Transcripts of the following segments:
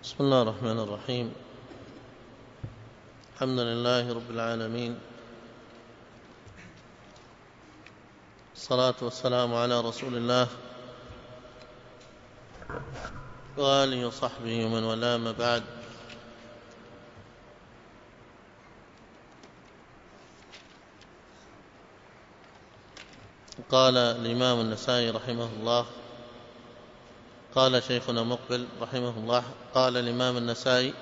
بسم الله الرحمن الرحيم. الحمد لله رب العالمين، الصلاة والسلام على رسول الله وآله وصحبه ومن والاه، ما بعد. قال الإمام النسائي رحمه الله، قال شيخنا مقبل رحمه الله، قال الإمام النسائي: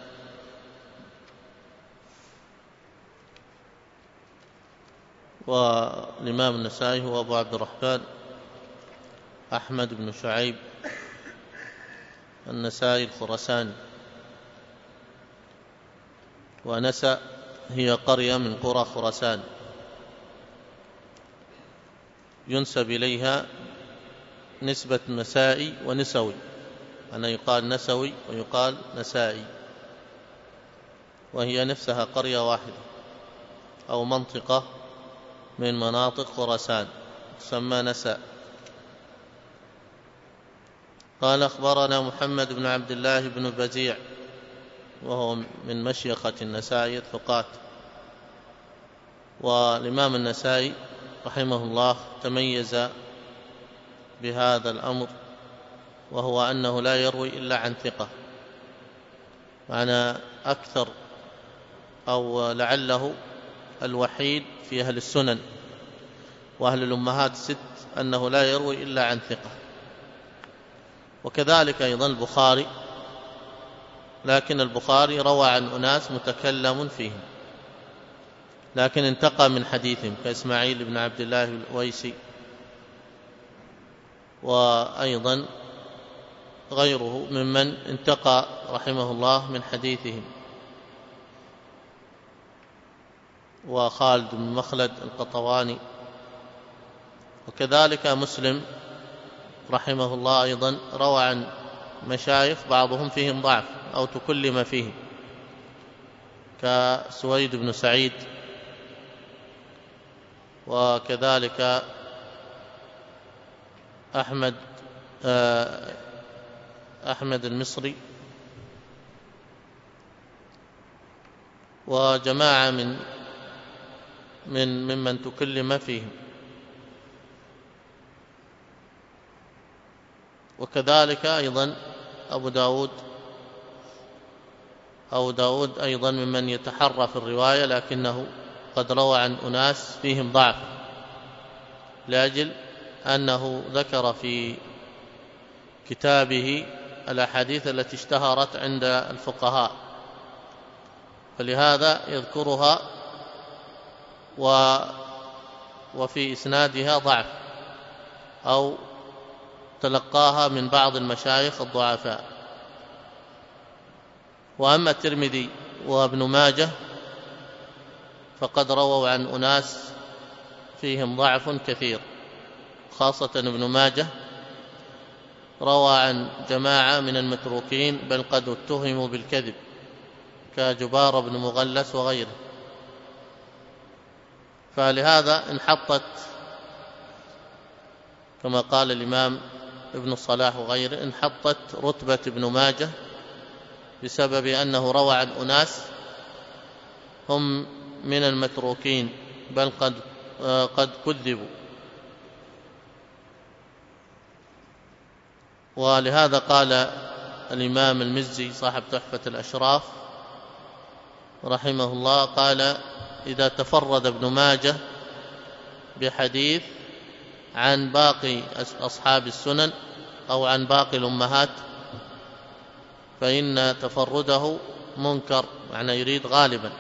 والإمام النسائي هو أبو عبد الرحمن أحمد بن شعيب النسائي الخراساني، ونسأ هي قرية من قرى خراسان ينسب إليها نسبة نسائي ونسوي، أنا يقال نسوي ويقال نسائي، وهي نفسها قرية واحدة أو منطقة من مناطق خراسان تسمى نساء. قال: أخبرنا محمد بن عبد الله بن بزيع، وهو من مشيخة النسائي الثقات. والإمام النسائي رحمه الله تميز بهذا الأمر، وهو أنه لا يروي إلا عن ثقة، معنى أكثر أو لعله الوحيد في أهل السنن وأهل الأمهات الست أنه لا يروي إلا عن ثقة. وكذلك أيضا البخاري، لكن البخاري روى عن أناس متكلم فيهم لكن انتقى من حديثهم، كإسماعيل بن عبد الله الأويسي، وأيضا غيره ممن انتقى رحمه الله من حديثهم، وخالد بن مخلد القطواني. وكذلك مسلم رحمه الله أيضا روى عن مشايخ بعضهم فيهم ضعف أو تكلم فيهم، كسويد بن سعيد، وكذلك أحمد المصري، وجماعة ممن تكلم فيهم. وكذلك أيضا أبو داود أيضا ممن يتحرى في الرواية، لكنه قد روى عن أناس فيهم ضعف، لأجل أنه ذكر في كتابه الأحاديث التي اشتهرت عند الفقهاء، فلهذا يذكرها وفي إسنادها ضعف أو تلقاها من بعض المشايخ الضعفاء. وأما الترمذي وابن ماجه فقد رووا عن أناس فيهم ضعف كثير، خاصة ابن ماجه روى عن جماعة من المتروكين، بل قد اتهموا بالكذب، كجبار بن مغلس وغيره. فلهذا انحطت، كما قال الإمام ابن الصلاح وغيره، انحطت رتبة ابن ماجه بسبب أنه روى عن أناس هم من المتروكين، بل قد كذبوا. ولهذا قال الإمام المزي صاحب تحفة الأشراف رحمه الله، قال: إذا تفرد ابن ماجه بحديث عن باقي أصحاب السنن أو عن باقي الأمهات فإن تفرده منكر، معنى يريد غالبا،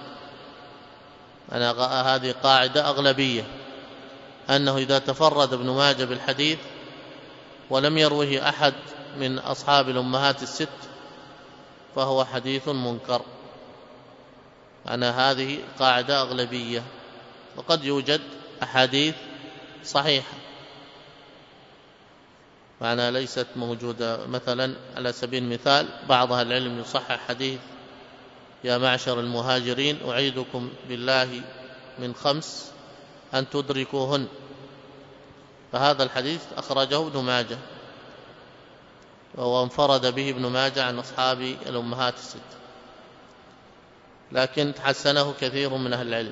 هذه قاعدة أغلبية، أنه إذا تفرد ابن ماجه بالحديث ولم يروه أحد من أصحاب الأمهات الست فهو حديث منكر، هذه قاعدة أغلبية. وقد يوجد أحاديث صحيحة ليست موجودة، مثلا على سبيل المثال بعض أهل العلم يصحح حديث: يا معشر المهاجرين أعيذكم بالله من 5 أن تدركوهن، فهذا الحديث أخرجه ابن ماجه. وانفرد به ابن ماجه عن أصحاب الأمهات الست، لكن حسنه كثير من أهل العلم.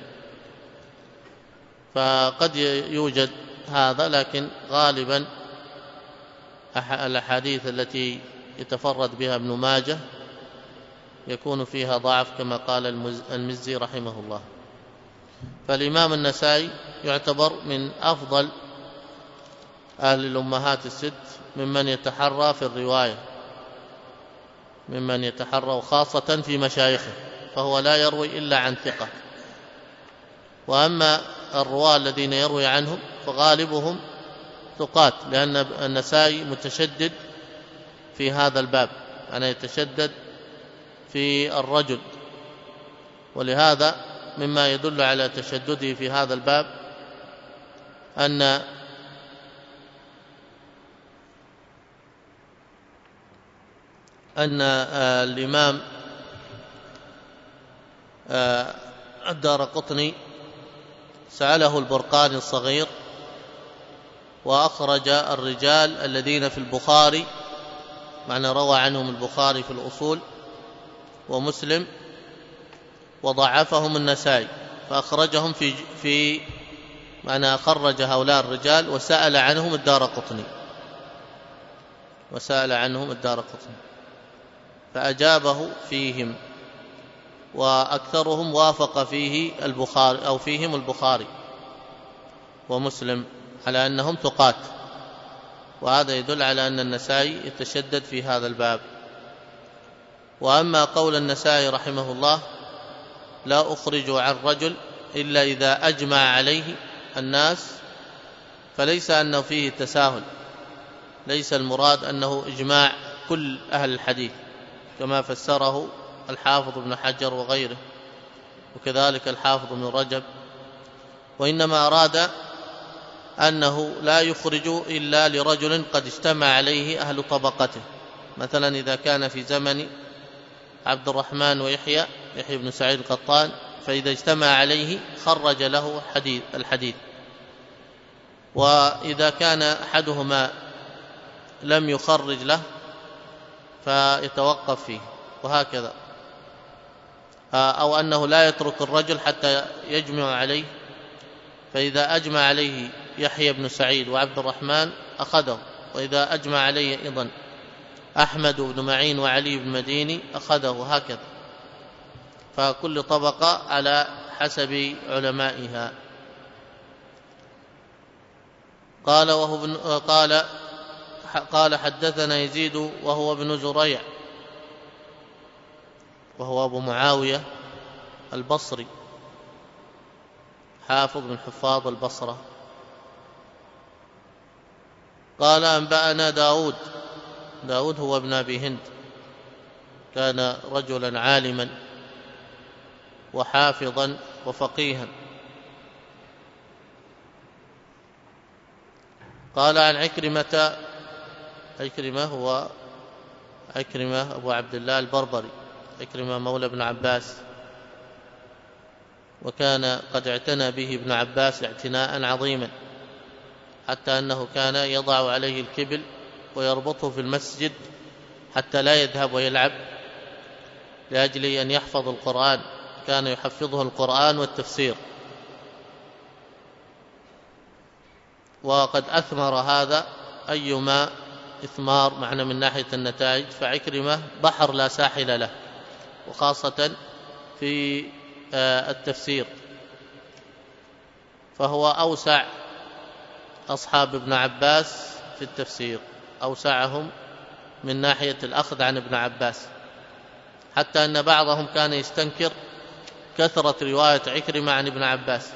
فقد يوجد هذا، لكن غالبا الأحاديث التي يتفرد بها ابن ماجه يكون فيها ضعف كما قال المزي رحمه الله. فالإمام النسائي يعتبر من أفضل أهل الأمهات الست ممن يتحرى في الرواية، ممن يتحرى وخاصة في مشايخه، فهو لا يروي إلا عن ثقة. وأما الرواة الذين يروي عنهم فغالبهم ثقات، لأن النسائي متشدد في هذا الباب، أنا يتشدد في الرجل، ولهذا مما يدل على تشدده في هذا الباب أن الإمام الدارقطني سأله البرقاني الصغير وأخرج الرجال الذين في البخاري، معنى روى عنهم البخاري في الأصول ومسلم، وضعفهم النسائي، فأخرجهم في معنى خرج هؤلاء الرجال وسأل عنهم الدارقطني فأجابه فيهم، وأكثرهم وافق فيه البخاري أو فيهم البخاري ومسلم على أنهم ثقات، وهذا يدل على أن النسائي يتشدد في هذا الباب. وأما قول النسائي رحمه الله لا أخرج عن رجل إلا إذا أجمع عليه الناس، فليس أنه فيه تساهل، ليس المراد أنه إجماع كل أهل الحديث كما فسره الحافظ ابن حجر وغيره، وكذلك الحافظ ابن رجب، وإنما أراد أنه لا يخرج إلا لرجل قد اجتمع عليه أهل طبقته. مثلا إذا كان في زمن عبد الرحمن ويحيى بن سعيد القطان، فإذا اجتمع عليه خرج له الحديث، وإذا كان أحدهما لم يخرج له فيتوقف فيه، وهكذا. أو أنه لا يترك الرجل حتى يجمع عليه، فإذا أجمع عليه يحيى بن سعيد وعبد الرحمن أخذه، وإذا أجمع عليه أيضا أحمد بن معين وعلي بن مديني أخذه، وهكذا. فكل طبقة على حسب علمائها. قال حدثنا يزيد وهو ابن زريع، وهو أبو معاوية البصري، حافظ من حفاظ البصرة. قال أنبأنا داود هو ابن أبي هند، كان رجلا عالما وحافظا وفقيها. قال عن عكرمة هو عكرمة أبو عبد الله البربري، عكرمة مولى ابن عباس، وكان قد اعتنى به ابن عباس اعتناء عظيما، حتى أنه كان يضع عليه الكبل ويربطه في المسجد حتى لا يذهب ويلعب، لأجل أن يحفظ القرآن، كان يحفظه القرآن والتفسير. وقد أثمر هذا أيما إثمار معنا من ناحية النتائج، فعكرمة بحر لا ساحل له، وخاصة في التفسير، فهو أوسع أصحاب ابن عباس في التفسير، أوسعهم من ناحية الأخذ عن ابن عباس، حتى أن بعضهم كان يستنكر كثرة رواية عكرمة عن ابن عباس،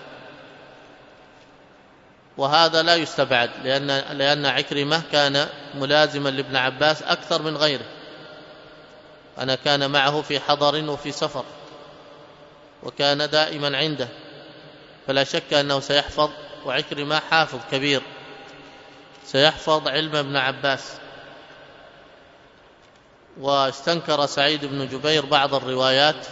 وهذا لا يستبعد، لأن عكرمة كان ملازما لابن عباس أكثر من غيره، أنا كان معه في حضر وفي سفر، وكان دائما عنده، فلا شك أنه سيحفظ، وعكرمة حافظ كبير سيحفظ علم ابن عباس. واستنكر سعيد بن جبير بعض الروايات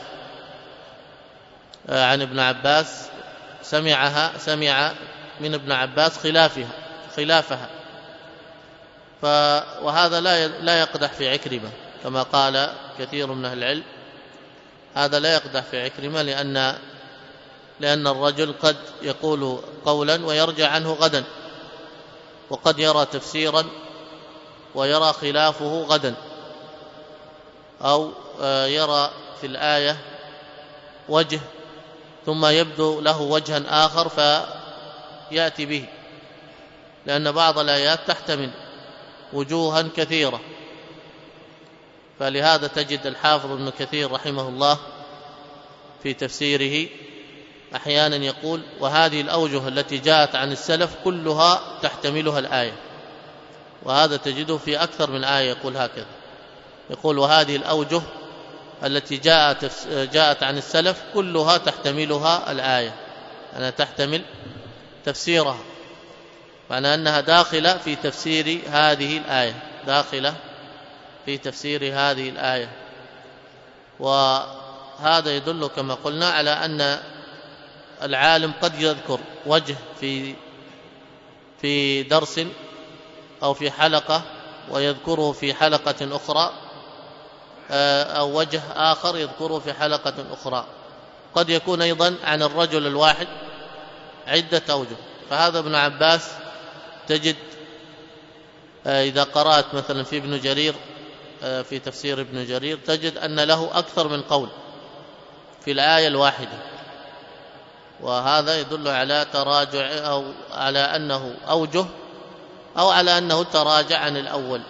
عن ابن عباس، سمع من ابن عباس خلافها، وهذا لا يقدح في عكرمة كما قال كثير من أهل العلم، هذا لا يقدح في عكرمة لأن الرجل قد يقول قولا ويرجع عنه غدا، وقد يرى تفسيرا ويرى خلافه غدا، أو يرى في الآية وجه ثم يبدو له وجها آخر فيأتي به، لأن بعض الآيات تحتمل وجوها كثيرة. فلهذا تجد الحافظ ابن كثير رحمه الله في تفسيره أحيانا يقول: وهذه الأوجه التي جاءت عن السلف كلها تحتملها الآية. وهذا تجده في أكثر من آية يقول هكذا، يقول: وهذه الأوجه التي جاءت عن السلف كلها تحتملها الآية، أنا تحتمل تفسيرها، معنى أنها داخلة في تفسير هذه الآية، داخلة في تفسير هذه الآية. وهذا يدل كما قلنا على أن العالم قد يذكر وجه في درس أو في حلقة ويذكره في حلقة أخرى، أو وجه آخر يذكره في حلقة أخرى. قد يكون أيضا عن الرجل الواحد عدة أوجه. فهذا ابن عباس تجد إذا قرأت مثلا في ابن جرير، في تفسير ابن جرير، تجد أن له أكثر من قول في الآية الواحدة، وهذا يدل على تراجع أو على أنه أوجه أو على أنه تراجع عن الأول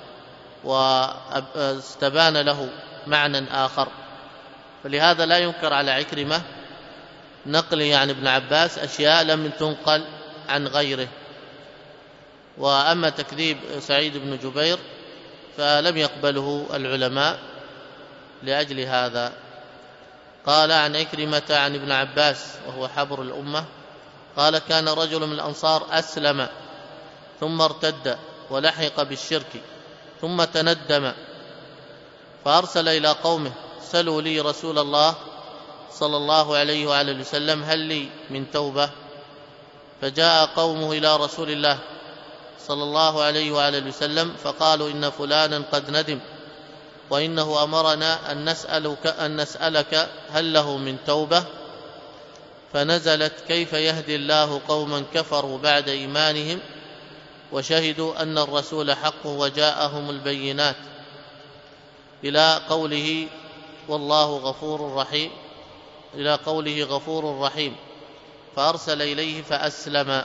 واستبان له معنى آخر. فلهذا لا ينكر على عكرمة نقله عن ابن عباس أشياء لم تنقل عن غيره. وأما تكذيب سعيد بن جبير فلم يقبله العلماء لأجل هذا. قال عن عكرمة عن ابن عباس وهو حبر الأمة قال: كان رجل من الأنصار أسلم ثم ارتد ولحق بالشرك ثم تندم، فأرسل إلى قومه: سلوا لي رسول الله صلى الله عليه وآله وسلم هل لي من توبة؟ فجاء قومه إلى رسول الله صلى الله عليه وآله وسلم فقالوا: إن فلانا قد ندم، وإنه أمرنا أن نسألك هل له من توبة؟ فنزلت: كيف يهدي الله قوما كفروا بعد إيمانهم وشهدوا أن الرسول حق وجاءهم البينات، إلى قوله: والله غفور رحيم، إلى قوله: غفور رحيم، فأرسل إليه فأسلم.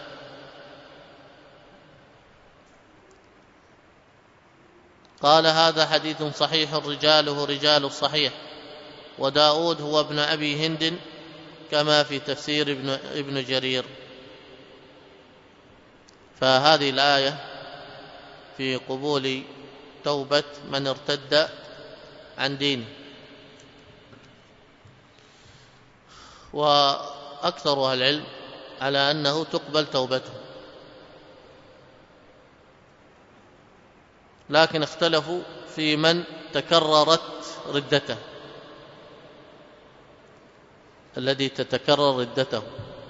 قال: هذا حديث صحيح رجاله رجال الصحيح، وداود هو ابن أبي هند كما في تفسير ابن جرير. فهذه الآية في قبول توبة من ارتد عن دينه. وأكثر أهل العلم على أنه تقبل توبته، لكن اختلفوا في من تكررت ردته، الذي تتكرر ردته،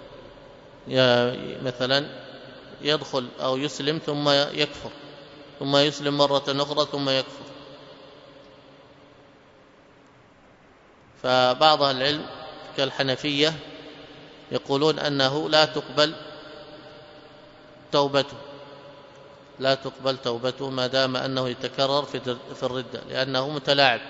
مثلا يدخل أو يسلم ثم يكفر، ثم يسلم مرة أخرى ثم يكفر. فبعض أهل العلم كالحنفية يقولون أنه لا تقبل توبته، لا تقبل توبته ما دام أنه يتكرر في الردة، لأنه متلاعب،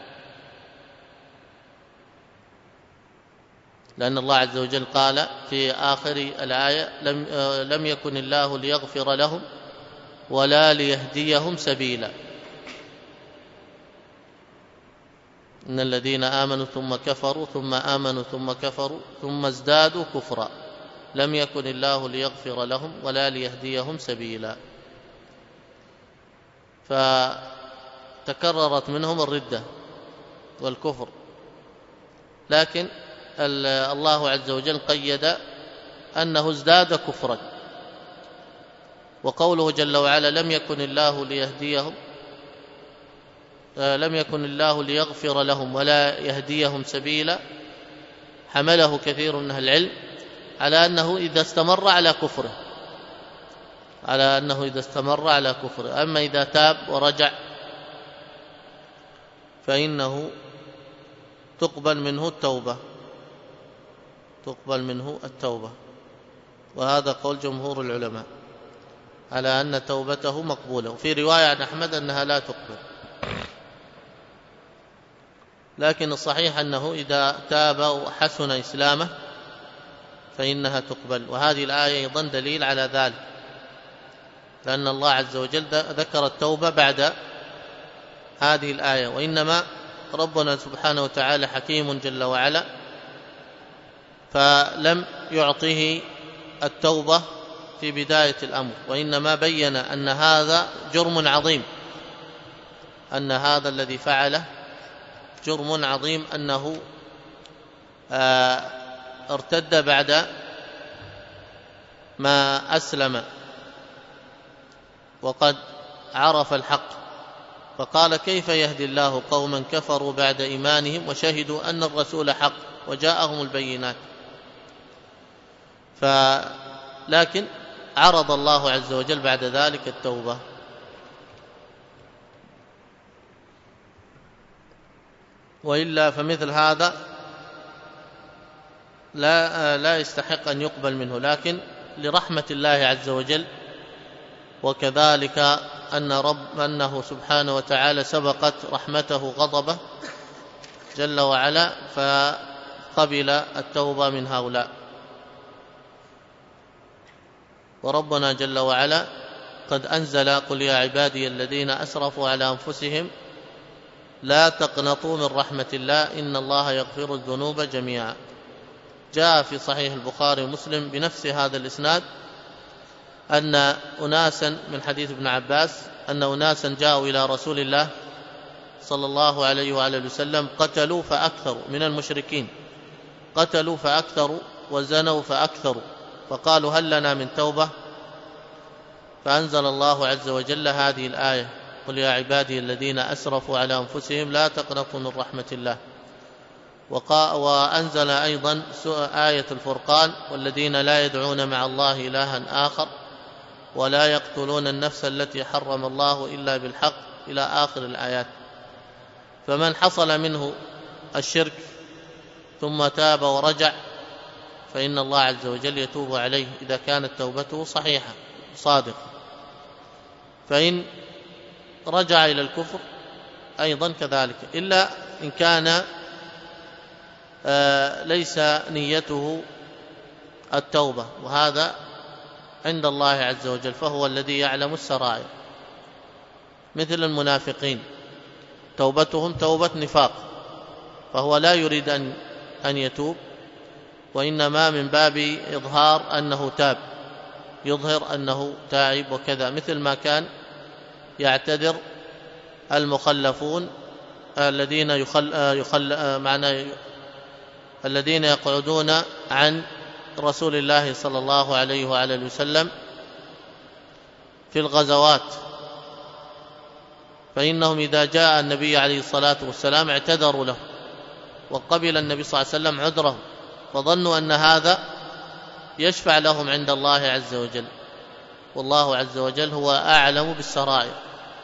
لأن الله عز وجل قال في آخر الآية: لم يكن الله ليغفر لهم ولا ليهديهم سبيلا، إن الذين آمنوا ثم كفروا ثم آمنوا ثم كفروا ثم ازدادوا كفرا لم يكن الله ليغفر لهم ولا ليهديهم سبيلا. فتكررت منهم الردة والكفر، لكن الله عز وجل قيد أنه ازداد كفرا. وقوله جل وعلا: لم يكن الله ليغفر لهم ولا يهديهم سبيلا، حمله كثير من أهل العلم على أنه إذا استمر على كفره، على أنه إذا استمر على كفر. أما إذا تاب ورجع فإنه تقبل منه التوبة، وهذا قول جمهور العلماء على أن توبته مقبولة. وفي رواية عن أحمد أنها لا تقبل، لكن الصحيح أنه إذا تاب وحسن إسلامه فإنها تقبل. وهذه الآية أيضا دليل على ذلك، لأن الله عز وجل ذكر التوبة بعد هذه الآية، وإنما ربنا سبحانه وتعالى حكيم جل وعلا، فلم يعطه التوبة في بداية الأمر، وإنما بين أن هذا جرم عظيم، أن هذا الذي فعله جرم عظيم، أنه ارتد بعد ما أسلم وقد عرف الحق، فقال كيف يهدي الله قوما كفروا بعد إيمانهم وشهدوا أن الرسول حق وجاءهم البينات. لكن عرض الله عز وجل بعد ذلك التوبة. وإلا فمثل هذا لا يستحق أن يقبل منه، لكن لرحمة الله عز وجل، وكذلك أنه سبحانه وتعالى سبقت رحمته غضبه جل وعلا، فقبل التوبة من هؤلاء. وربنا جل وعلا قد أنزل قل يا عبادي الذين أسرفوا على أنفسهم لا تقنطوا من رحمة الله إن الله يغفر الذنوب جميعا. جاء في صحيح البخاري ومسلم بنفس هذا الإسناد أن أناسا من حديث ابن عباس أن أناسا جاءوا إلى رسول الله صلى الله عليه وآله وسلم قتلوا فأكثروا من المشركين، قتلوا فأكثروا وزنوا فأكثروا، فقالوا هل لنا من توبة؟ فأنزل الله عز وجل هذه الآية قل يا عبادي الذين أسرفوا على أنفسهم لا تقنطوا من رحمة الله. وأنزل أيضا آية الفرقان والذين لا يدعون مع الله إلها آخر ولا يقتلون النفس التي حرم الله إلا بالحق إلى آخر الآيات. فمن حصل منه الشرك ثم تاب ورجع فإن الله عز وجل يتوب عليه إذا كانت توبته صحيحة صادقة. فإن رجع إلى الكفر أيضا كذلك، إلا إن كان ليس نيته التوبة، وهذا عند الله عز وجل، فهو الذي يعلم السرائر. مثل المنافقين توبتهم توبة نفاق، فهو لا يريد أن يتوب، وإنما من باب إظهار أنه تاب، يظهر أنه تائب وكذا، مثل ما كان يعتذر المخلفون الذين يقعدون عن رسول الله صلى الله عليه وآله وسلم في الغزوات، فإنهم إذا جاء النبي عليه الصلاة والسلام اعتذروا له وقبل النبي صلى الله عليه وسلم عذرهم، فظنوا أن هذا يشفع لهم عند الله عز وجل، والله عز وجل هو أعلم بالسرائر.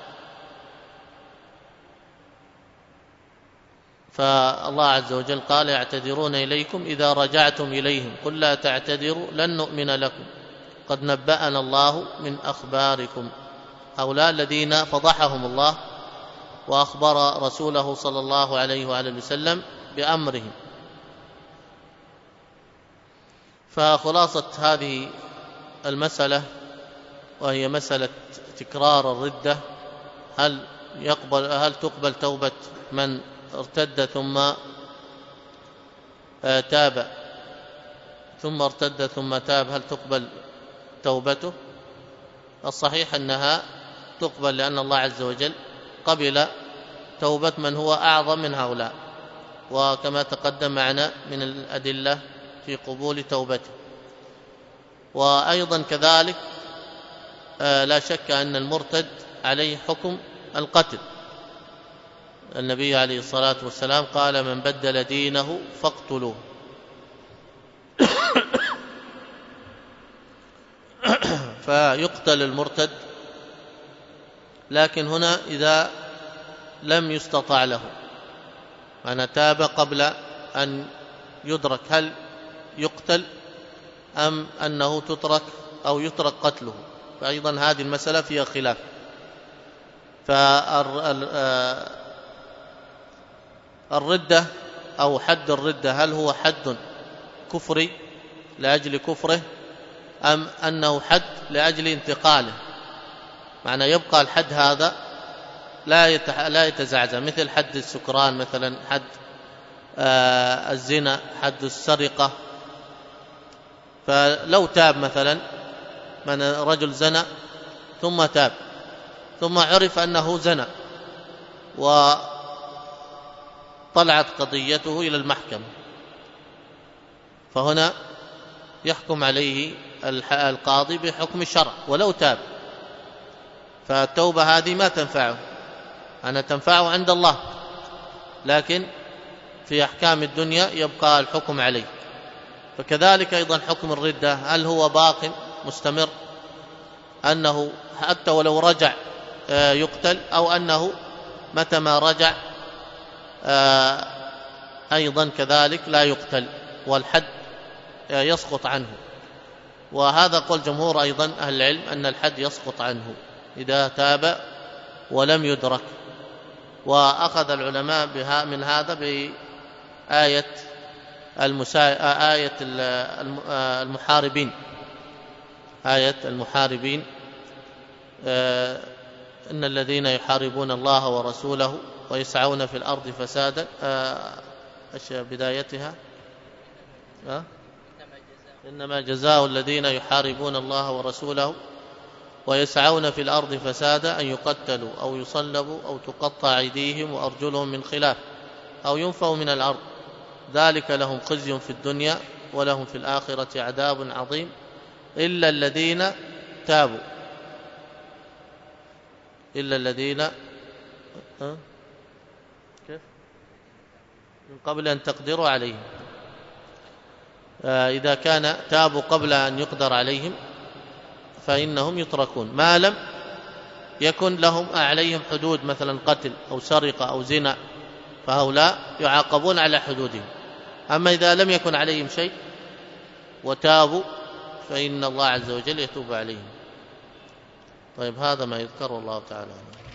فالله عز وجل قال يعتذرون إليكم إذا رجعتم إليهم قل لا تعتذروا لن نؤمن لكم قد نبأنا الله من أخباركم. هؤلاء الذين فضحهم الله وأخبر رسوله صلى الله عليه وآله وسلم بأمرهم. فخلاصة هذه المسألة وهي مسألة تكرار الردة، هل تقبل توبة من ارتد ثم تاب ثم ارتد ثم تاب، هل تقبل توبته؟ الصحيح أنها تقبل، لأن الله عز وجل قبل توبة من هو أعظم من هؤلاء، وكما تقدم معنا من الأدلة في قبول توبته. وأيضا كذلك لا شك أن المرتد عليه حكم القتل. النبي عليه الصلاة والسلام قال من بدل دينه فاقتلوه. فيقتل المرتد. لكن هنا إذا لم يستطع له، أنا تاب قبل أن يدرك هل يقتل أم أنه تترك أو يترك قتله، فأيضا هذه المسألة فيها خلاف. فالردة أو حد الردة هل هو حد كفري لأجل كفره أم أنه حد لأجل انتقاله؟ معنى يبقى الحد هذا لا يتزعزع، مثل حد السكران مثلا، حد الزنا، حد السرقة. فلو تاب مثلا، من رجل زنى ثم تاب ثم عرف أنه زنى وطلعت قضيته إلى المحكمة، فهنا يحكم عليه القاضي بحكم الشرع ولو تاب. فالتوبة هذه ما تنفعه، أنا تنفعه عند الله، لكن في أحكام الدنيا يبقى الحكم عليه. فكذلك أيضا حكم الردة، هل هو باق مستمر أنه حتى ولو رجع يقتل، أو أنه متى ما رجع أيضا كذلك لا يقتل والحد يسقط عنه. وهذا قول جمهور أيضا أهل العلم أن الحد يسقط عنه إذا تاب ولم يدرك. وأخذ العلماء من هذا بآية المحاربين، آية المحاربين، إن الذين يحاربون الله ورسوله ويسعون في الأرض فسادا، بدايتها إنما جزاء الذين يحاربون الله ورسوله ويسعون في الأرض فسادا أن يقتلوا أو يصلبوا أو تقطع أيديهم وأرجلهم من خلاف أو ينفوا من الأرض، ذلك لهم خزي في الدنيا ولهم في الآخرة عذاب عظيم إلا الذين تابوا، إلا الذين كيف من قبل أن تقدروا عليهم. إذا كان تابوا قبل أن يقدر عليهم فإنهم يتركون، ما لم يكن لهم عليهم حدود مثلا قتل أو سرقة أو زنا، فهؤلاء يعاقبون على حدودهم. أما إذا لم يكن عليهم شيء وتابوا فإن الله عز وجل يتوب عليهم. طيب، هذا ما يذكر، والله تعالى.